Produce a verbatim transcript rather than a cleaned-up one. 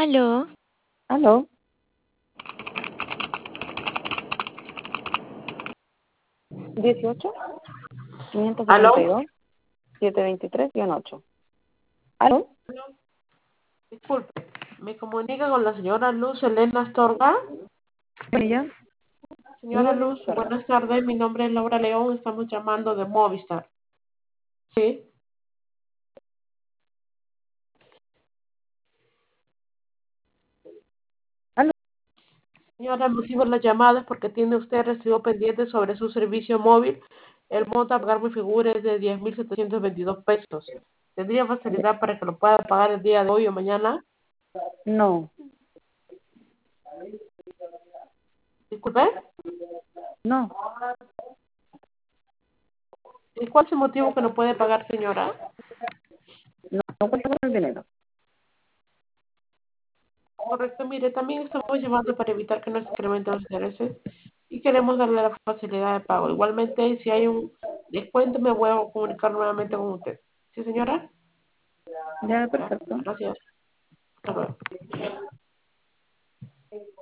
Aló, Aló, dieciocho, quinientos ¿Aló? setenta y dos, setecientos veintitrés ocho. ¿Aló? Disculpe, ¿me comunica con la señora Luz Elena Astorga? ¿Ella? Señora Luz Luz, Astorga. buenas tardes, mi nombre es Laura León, estamos llamando de Movistar. ¿Sí? ¿Aló? Señora, el motivo de la llamada es porque tiene usted recibo pendiente sobre su servicio móvil. El monto a pagar mi figura es de diez mil setecientos veintidós pesos. ¿Tendría facilidad para que lo pueda pagar el día de hoy o mañana? No, Disculpe. no, ¿Y cuál es el motivo que no puede pagar, señora? no, no cuento con el dinero. Correcto, mire, también estamos llamando para evitar que nos incrementen los intereses y queremos darle la facilidad de pago. Igualmente, si hay un descuento, me voy a comunicar nuevamente con usted. ¿Sí, señora? Ya, Ya, perfecto. gracias. Hasta luego.